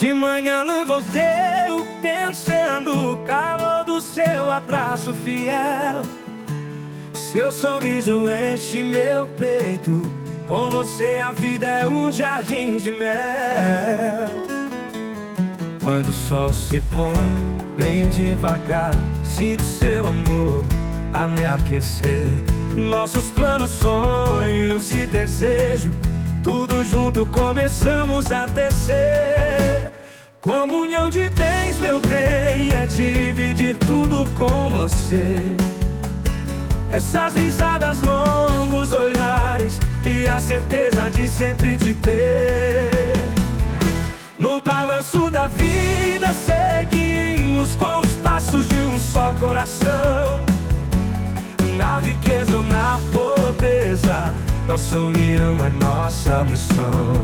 De manhã levanto pensando o calor do seu abraço fiel. Seu sorriso enche meu peito, com você a vida é um jardim de mel. Quando o sol se põe, bem devagar, sinto seu amor a me aquecer. Nossos planos, sonhos e desejo, tudo junto começamos a tecer. Comunhão de bens, meu bem, é dividir tudo com você. Essas risadas, longos olhares e a certeza de sempre te ter. No balanço da vida seguimos com os passos de um só coração. Na riqueza ou na pobreza, nossa união é nossa missão.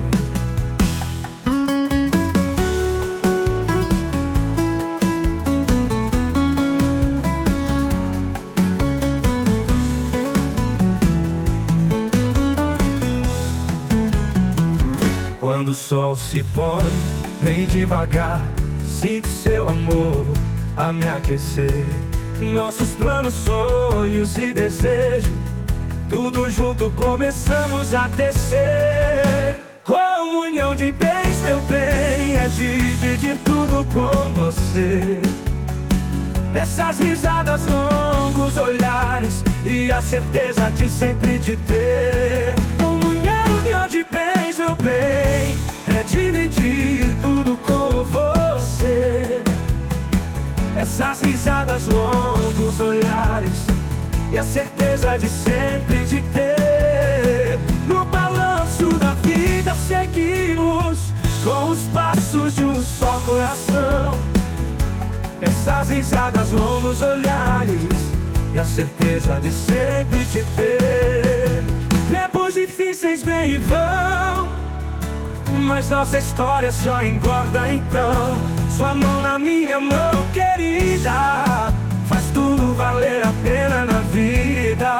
Quando o sol se põe, vem devagar, sinto seu amor a me aquecer. Nossos planos, sonhos e desejo, tudo junto começamos a tecer. Comunhão de bens, meu bem, é dividir tudo com você. Essas risadas, longos olhares e a certeza de sempre te ter. Comunhão de bens, meu bem, é dividir tudo com você. Essas risadas, longos olhares e a certeza de sempre te ter. No balanço da vida seguimos com os passos de um só coração. Essas risadas, longos olhares e a certeza de sempre te ter. Tempos difíceis vêm e vão, mas nossa história só engorda então. Sua mão na minha mão, querida, faz tudo valer a pena na vida.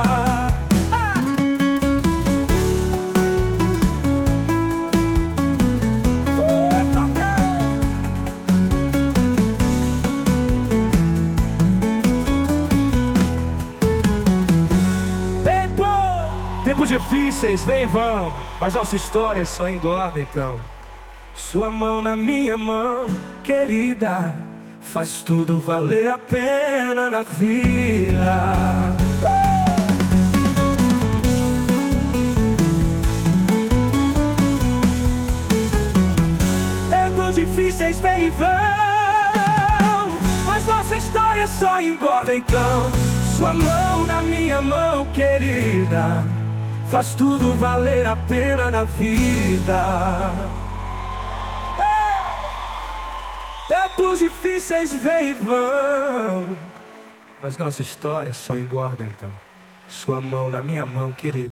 Tempos difíceis vêm e vão, mas nossa história só engorda então. Sua mão na minha mão, querida, faz tudo valer a pena na vida. Tempos difíceis vêm e vão, mas nossa história só engorda então. Sua mão na minha mão, querida, faz tudo valer a pena na vida. Tempos difíceis vêm e vão, mas nossa história só engorda então. Sua mão na minha mão, querida.